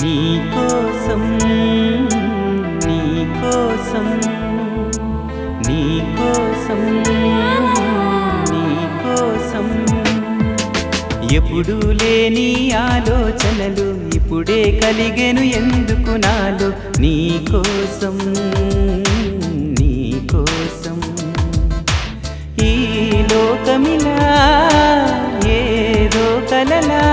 నీకోసం నీకోసం నీకోసం నీకోసం ఎప్పుడు లేని ఆలోచనలు ఇప్పుడే కలిగెను ఎందుకు నాలో నీకోసం నీకోసం ఈ లోకమిలా ఏదో కలలా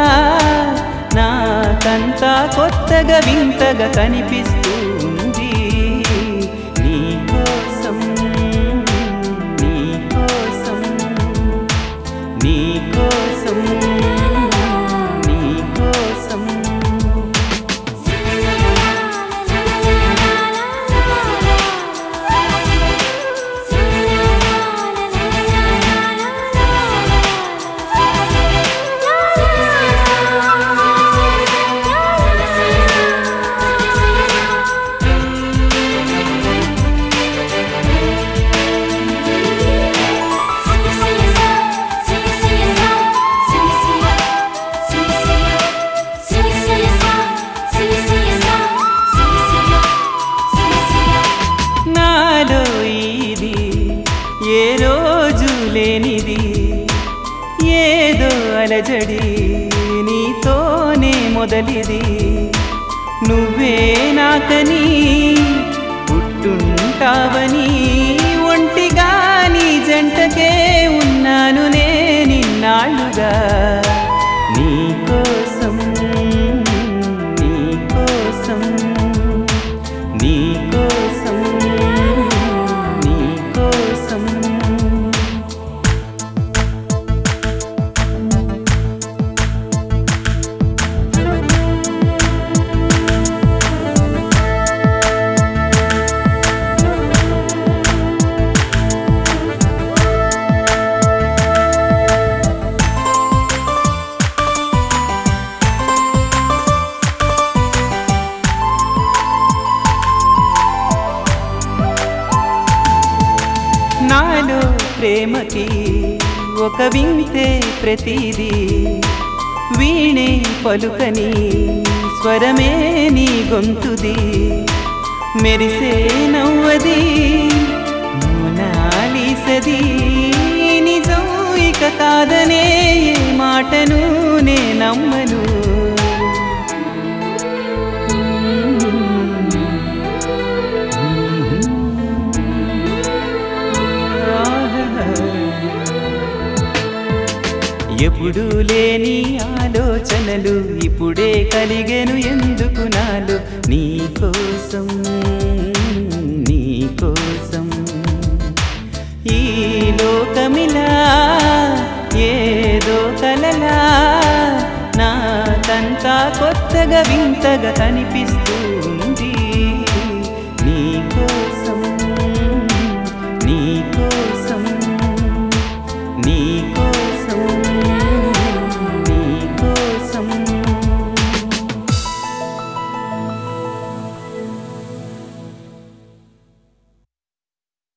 నాకంతా కొత్తగా వింతగా కనిపిస్తుంది నీకోసం నీకోసం నీకోసం నీకోసం ఏ రోజు లేనిది ఏదో అలజడి నీతోనే మొదలిది నువ్వే నాకని పుట్టుంటావని ఒంటిగా నీ జంటకే ఉన్నాను నిన్నాళ్ళుగా నీకోసం నీకోసం నీకోసం నాలో ప్రేమకి ఒక వింతే ప్రతిదీ వీణే పలుకని స్వరమే నీ గొంతుది మెరిసే నవ్వది మోనాలిసది నిజం ఇక కాదనే మాటను నే నమ్మను ఎప్పుడు లేని ఆలోచనలు ఇప్పుడే కలిగెను ఎందుకు నాలో నీకోసం నీకోసం ఈ లోకమిలా ఏదో కలలా నాకంతా కొత్తగా వింతగా కనిపిస్తూ